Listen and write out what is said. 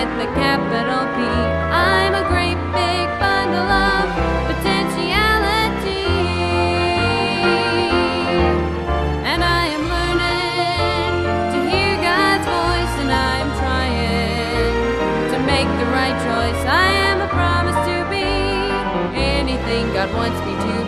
with a capital P. I'm a great big bundle of potentiality, and I am learning to hear God's voice, and I am trying to make the right choice. I am a promise to be anything God wants me to